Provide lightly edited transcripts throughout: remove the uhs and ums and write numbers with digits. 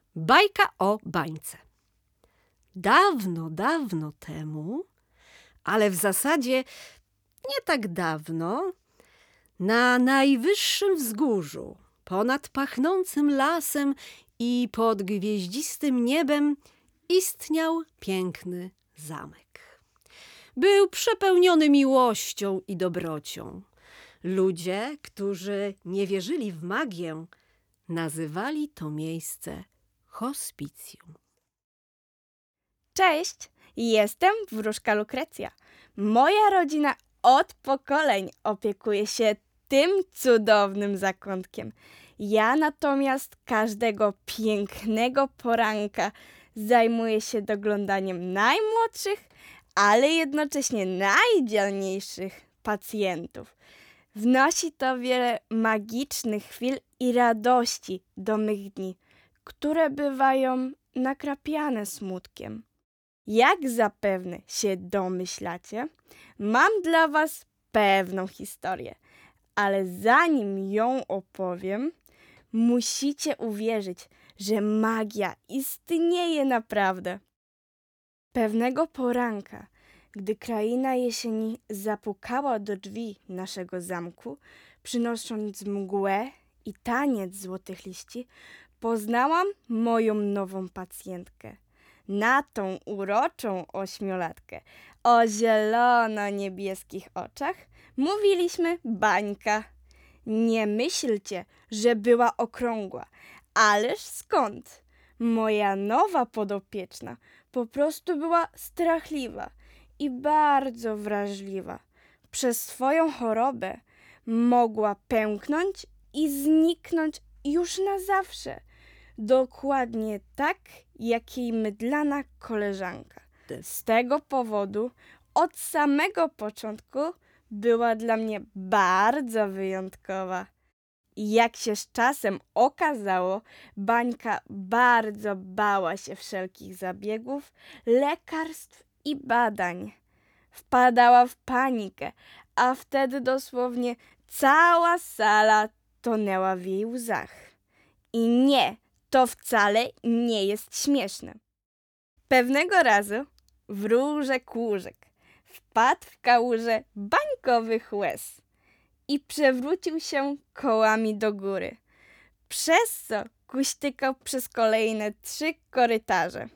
Bajka o bańce. Dawno, dawno temu, ale w zasadzie nie tak dawno, na najwyższym wzgórzu, ponad pachnącym lasem i pod gwieździstym niebem istniał piękny zamek. Był przepełniony miłością i dobrocią. Ludzie, którzy nie wierzyli w magię, nazywali to miejsce hospicjum. Cześć, jestem wróżka Lukrecja. Moja rodzina od pokoleń opiekuje się tym cudownym zakątkiem. Ja natomiast każdego pięknego poranka zajmuję się doglądaniem najmłodszych, ale jednocześnie najdzielniejszych pacjentów. Wnosi to wiele magicznych chwil i radości do mych dni, które bywają nakrapiane smutkiem. Jak zapewne się domyślacie, mam dla was pewną historię, ale zanim ją opowiem, musicie uwierzyć, że magia istnieje naprawdę. Pewnego poranka, gdy kraina jesieni zapukała do drzwi naszego zamku, przynosząc mgłę i taniec złotych liści, poznałam moją nową pacjentkę. Na tą uroczą ośmiolatkę o zielono-niebieskich oczach mówiliśmy Bańka. Nie myślcie, że była okrągła, ależ skąd? Moja nowa podopieczna po prostu była strachliwa i bardzo wrażliwa. Przez swoją chorobę mogła pęknąć i zniknąć już na zawsze. Dokładnie tak, jak jej mydlana koleżanka. Z tego powodu od samego początku była dla mnie bardzo wyjątkowa. Jak się z czasem okazało, Bańka bardzo bała się wszelkich zabiegów, lekarstw i badań. Wpadała w panikę, a wtedy dosłownie cała sala tonęła w jej łzach. I nie, to wcale nie jest śmieszne. Pewnego razu wróżek Łużek wpadł w kałużę bańkowych łez i przewrócił się kołami do góry, przez co kuśtykał przez kolejne 3 korytarze.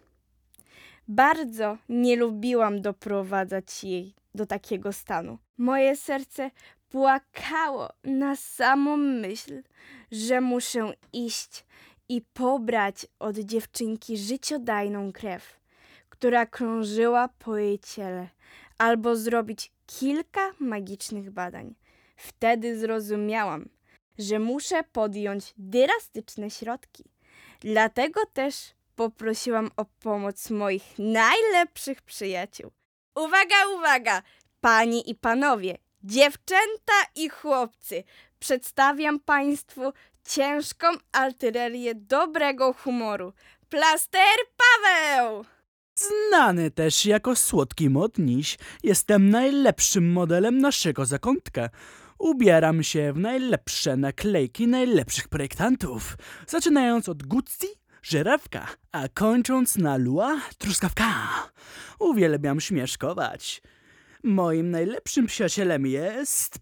Bardzo nie lubiłam doprowadzać jej do takiego stanu. Moje serce płakało na samą myśl, że muszę iść i pobrać od dziewczynki życiodajną krew, która krążyła po jej ciele, albo zrobić kilka magicznych badań. Wtedy zrozumiałam, że muszę podjąć drastyczne środki. Dlatego też poprosiłam o pomoc moich najlepszych przyjaciół. Uwaga, uwaga! Panie i panowie, dziewczęta i chłopcy, przedstawiam państwu ciężką artylerię dobrego humoru. Plaster Paweł! Znany też jako słodki modniś, jestem najlepszym modelem naszego zakątka. Ubieram się w najlepsze naklejki najlepszych projektantów, zaczynając od Gucci, żyrafka, a kończąc na Lua, truskawka. Uwielbiam śmieszkować. Moim najlepszym przyjacielem jest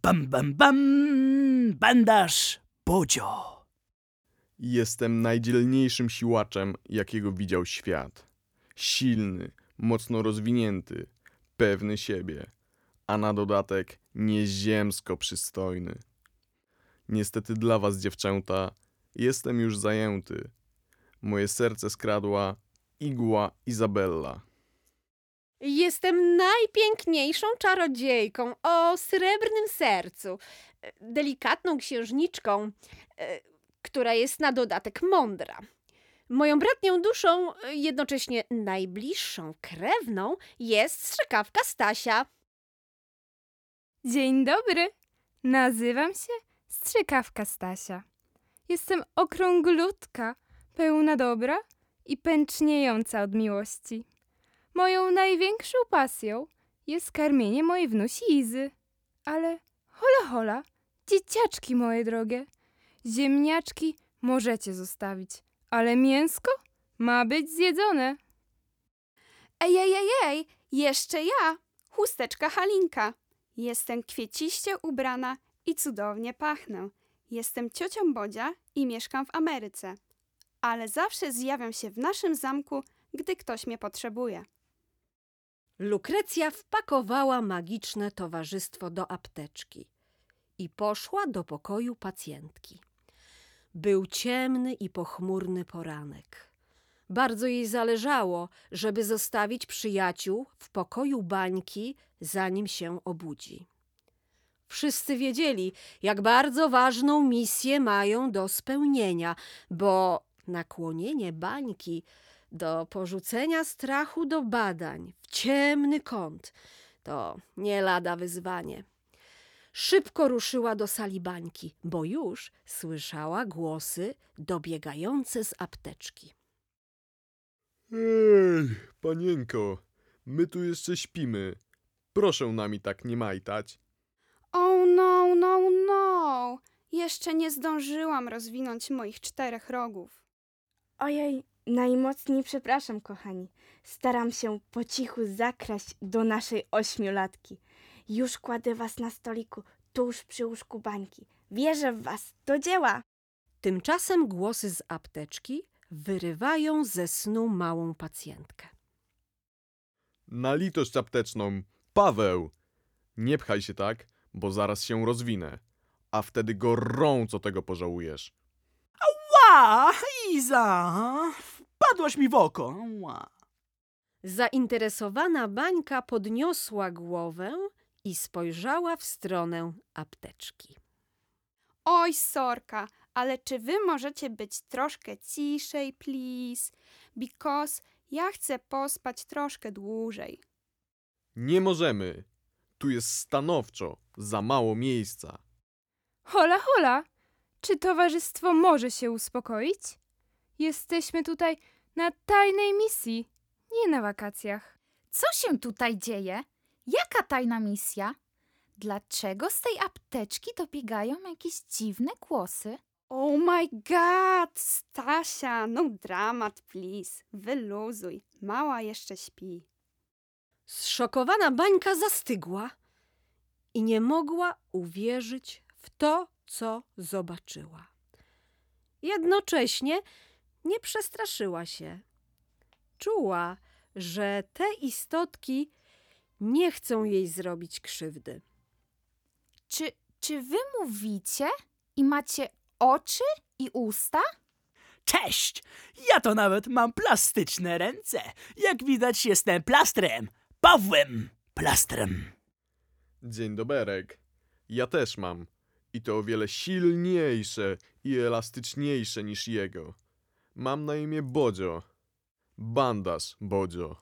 bandaż Bodzio. Jestem najdzielniejszym siłaczem, jakiego widział świat. Silny, mocno rozwinięty, pewny siebie, a na dodatek nieziemsko przystojny. Niestety dla was, dziewczęta, jestem już zajęty. Moje serce skradła igła Izabella. Jestem najpiękniejszą czarodziejką o srebrnym sercu, delikatną księżniczką, która jest na dodatek mądra. Moją bratnią duszą, jednocześnie najbliższą krewną, jest strzykawka Stasia. Dzień dobry, nazywam się Strzykawka Stasia. Jestem okrąglutka, pełna dobra i pęczniejąca od miłości. Moją największą pasją jest karmienie mojej wnusi Izy. Ale hola hola, dzieciaczki moje drogie, ziemniaczki możecie zostawić, ale mięsko Ma być zjedzone. Ej, jeszcze ja, chusteczka Halinka. Jestem kwieciście ubrana i cudownie pachnę. Jestem ciocią Bodzia i mieszkam w Ameryce. Ale zawsze zjawiam się w naszym zamku, gdy ktoś mnie potrzebuje. Lukrecja wpakowała magiczne towarzystwo do apteczki i poszła do pokoju pacjentki. Był ciemny i pochmurny poranek. Bardzo jej zależało, żeby zostawić przyjaciół w pokoju bańki, zanim się obudzi. Wszyscy wiedzieli, jak bardzo ważną misję mają do spełnienia, bo nakłonienie bańki do porzucenia strachu do badań w ciemny kąt to nie lada wyzwanie. Szybko ruszyła do sali bańki, bo już słyszała głosy dobiegające z apteczki. Ej, panienko, my tu jeszcze śpimy. Proszę nami tak nie majtać. Oh no. Jeszcze nie zdążyłam rozwinąć moich 4 rogów. Ojej, najmocniej przepraszam, kochani. Staram się po cichu zakraść do naszej 8-latki. Już kładę was na stoliku, tuż przy łóżku bańki. Wierzę w was, do dzieła! Tymczasem głosy z apteczki wyrywają ze snu małą pacjentkę. Na litość apteczną, Paweł! Nie pchaj się tak, bo zaraz się rozwinę. A wtedy gorąco tego pożałujesz. Ła, Iza! Wpadłaś mi w oko. Ła. Zainteresowana bańka podniosła głowę i spojrzała w stronę apteczki. Oj, sorka, ale czy wy możecie być troszkę ciszej, please? Because ja chcę pospać troszkę dłużej. Nie możemy. Tu jest stanowczo za mało miejsca. Hola, czy towarzystwo może się uspokoić? Jesteśmy tutaj na tajnej misji, nie na wakacjach. Co się tutaj dzieje? Jaka tajna misja? Dlaczego z tej apteczki dobiegają jakieś dziwne głosy? Oh my god, Stasia, no dramat, please. Wyluzuj, mała jeszcze śpi. Zszokowana bańka zastygła i nie mogła uwierzyć w to, co zobaczyła. Jednocześnie nie przestraszyła się. Czuła, że te istotki nie chcą jej zrobić krzywdy. Czy wy mówicie i macie oczy i usta? Cześć! Ja to nawet mam plastyczne ręce. Jak widać, jestem plastrem. Pawłem Plastrem. Dzień doberek. Ja też mam. I to o wiele silniejsze i elastyczniejsze niż jego. Mam na imię Bodzio. Bandaż Bodzio.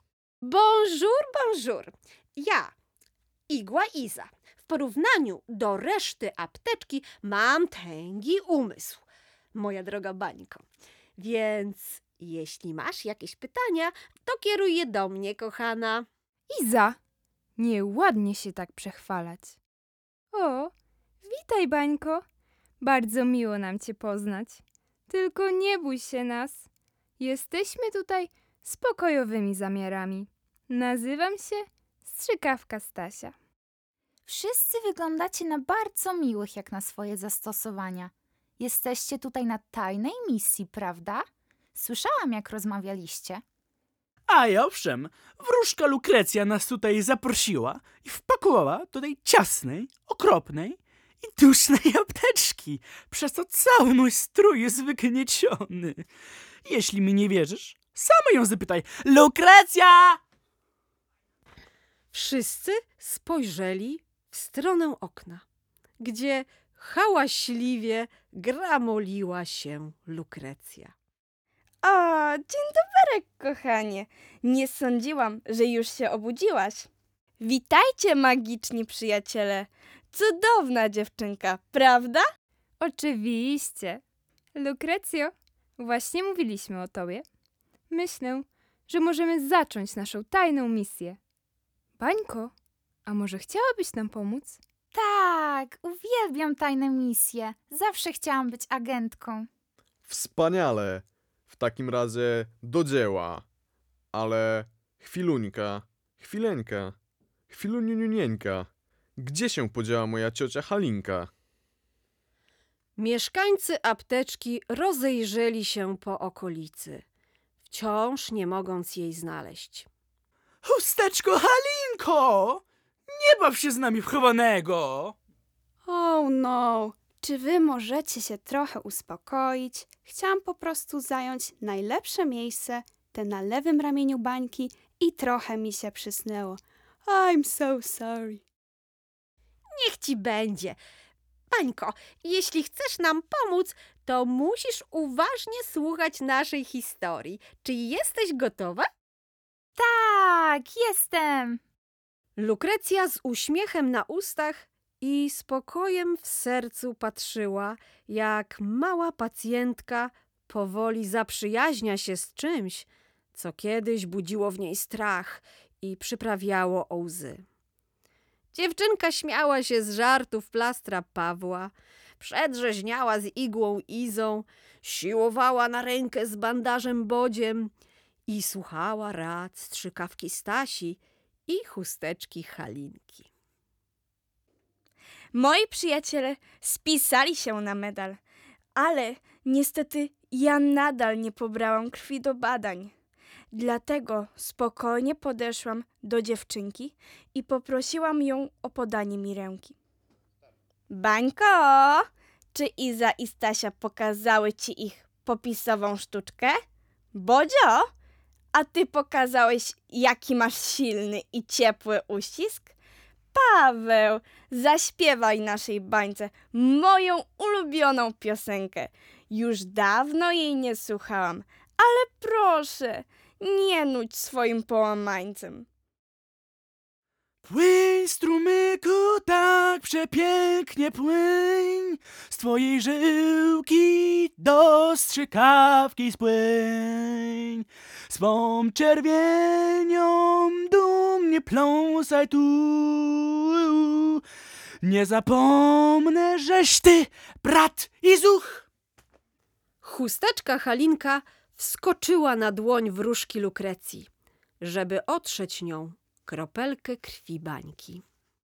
Bonjour. Ja, Igła Iza. W porównaniu do reszty apteczki mam tęgi umysł, moja droga bańko. Więc jeśli masz jakieś pytania, to kieruj je do mnie, kochana. Iza, nieładnie się tak przechwalać. O, witaj, bańko. Bardzo miło nam cię poznać. Tylko nie bój się nas. Jesteśmy tutaj z pokojowymi zamiarami. Nazywam się Strzykawka Stasia. Wszyscy wyglądacie na bardzo miłych jak na swoje zastosowania. Jesteście tutaj na tajnej misji, prawda? Słyszałam, jak rozmawialiście. A i owszem, wróżka Lukrecja nas tutaj zaprosiła i wpakowała do tej ciasnej, okropnej i dusznej apteczki, przez co cały mój strój jest wygnieciony. Jeśli mi nie wierzysz, sama ją zapytaj. Lukrecja! Wszyscy spojrzeli w stronę okna, gdzie hałaśliwie gramoliła się Lukrecja. O, dzień doberek, kochanie. Nie sądziłam, że już się obudziłaś. Witajcie, magiczni przyjaciele. Cudowna dziewczynka, prawda? Oczywiście. Lukrecjo, właśnie mówiliśmy o tobie. Myślę, że możemy zacząć naszą tajną misję. Bańko, a może chciałabyś nam pomóc? Tak, uwielbiam tajne misje. Zawsze chciałam być agentką. Wspaniale! W takim razie do dzieła. Ale chwileńka, chwiluniunieńka. Gdzie się podziała moja ciocia Halinka? Mieszkańcy apteczki rozejrzeli się po okolicy, wciąż nie mogąc jej znaleźć. Chusteczko Halinko! Nie baw się z nami w chowanego! Oh no, czy wy możecie się trochę uspokoić? Chciałam po prostu zająć najlepsze miejsce, te na lewym ramieniu bańki i trochę mi się przysnęło. I'm so sorry. Niech ci będzie. Bańko, jeśli chcesz nam pomóc, to musisz uważnie słuchać naszej historii. Czy jesteś gotowa? Tak, jestem. Lukrecja z uśmiechem na ustach i spokojem w sercu patrzyła, jak mała pacjentka powoli zaprzyjaźnia się z czymś, co kiedyś budziło w niej strach i przyprawiało o łzy. Dziewczynka śmiała się z żartów plastra Pawła, przedrzeźniała z igłą Izą, siłowała na rękę z bandażem Bodziem i słuchała rad strzykawki Stasi i chusteczki Halinki. Moi przyjaciele spisali się na medal, ale niestety ja nadal nie pobrałam krwi do badań. Dlatego spokojnie podeszłam do dziewczynki i poprosiłam ją o podanie mi ręki. Bańko, czy Iza i Stasia pokazały ci ich popisową sztuczkę? Bodzio, a ty pokazałeś, jaki masz silny i ciepły uścisk? Paweł, zaśpiewaj naszej bańce moją ulubioną piosenkę. Już dawno jej nie słuchałam, ale proszę, nie nudź swoim połamańcem. Płyń, strumyku, tak przepięknie płyń, z twojej żyłki do strzykawki spłyń. Swą czerwienią dumnie pląsaj tu, nie zapomnę, żeś ty, brat i zuch. Chusteczka Halinka wskoczyła na dłoń wróżki Lukrecji, żeby otrzeć nią kropelkę krwi bańki.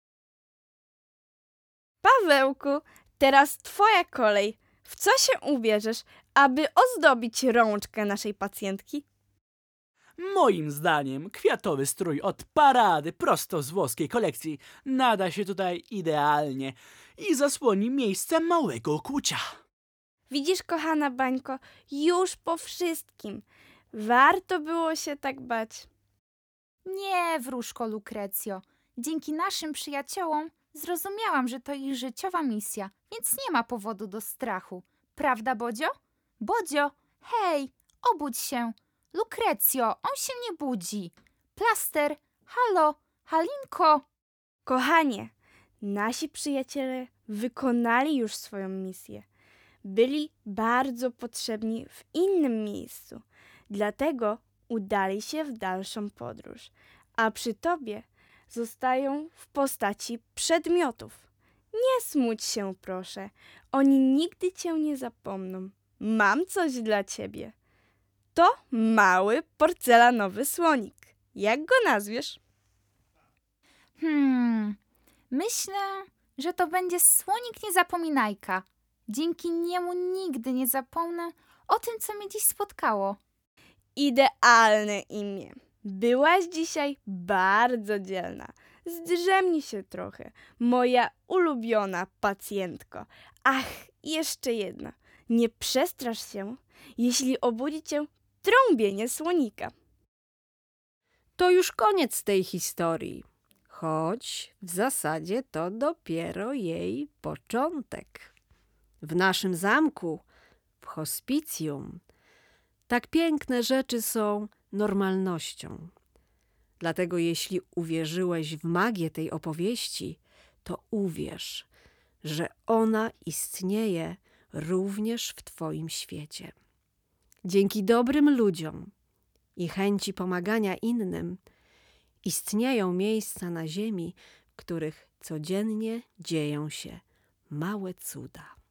Pawełku, teraz twoja kolej. W co się ubierzesz, aby ozdobić rączkę naszej pacjentki? Moim zdaniem kwiatowy strój od Parady prosto z włoskiej kolekcji nada się tutaj idealnie i zasłoni miejsce małego kłucia. Widzisz, kochana bańko, już po wszystkim. Warto było się tak bać. Nie, wróżko Lukrecjo. Dzięki naszym przyjaciołom zrozumiałam, że to ich życiowa misja, więc nie ma powodu do strachu. Prawda, Bodzio? Bodzio, hej, obudź się. Lukrecjo, on się nie budzi. Plaster, halo, Halinko. Kochanie, nasi przyjaciele wykonali już swoją misję. Byli bardzo potrzebni w innym miejscu, dlatego udali się w dalszą podróż, a przy tobie zostają w postaci przedmiotów. Nie smuć się, proszę, oni nigdy cię nie zapomną. Mam coś dla ciebie. To mały porcelanowy słonik. Jak go nazwiesz? Myślę, że to będzie słonik niezapominajka. Dzięki niemu nigdy nie zapomnę o tym, co mnie dziś spotkało. Idealne imię. Byłaś dzisiaj bardzo dzielna. Zdrzemnij się trochę, moja ulubiona pacjentko. Ach, jeszcze jedna. Nie przestrasz się, jeśli obudzi cię trąbienie słonika. To już koniec tej historii, choć w zasadzie to dopiero jej początek. W naszym zamku, w hospicjum, tak piękne rzeczy są normalnością. Dlatego jeśli uwierzyłeś w magię tej opowieści, to uwierz, że ona istnieje również w twoim świecie. Dzięki dobrym ludziom i chęci pomagania innym istnieją miejsca na ziemi, w których codziennie dzieją się małe cuda.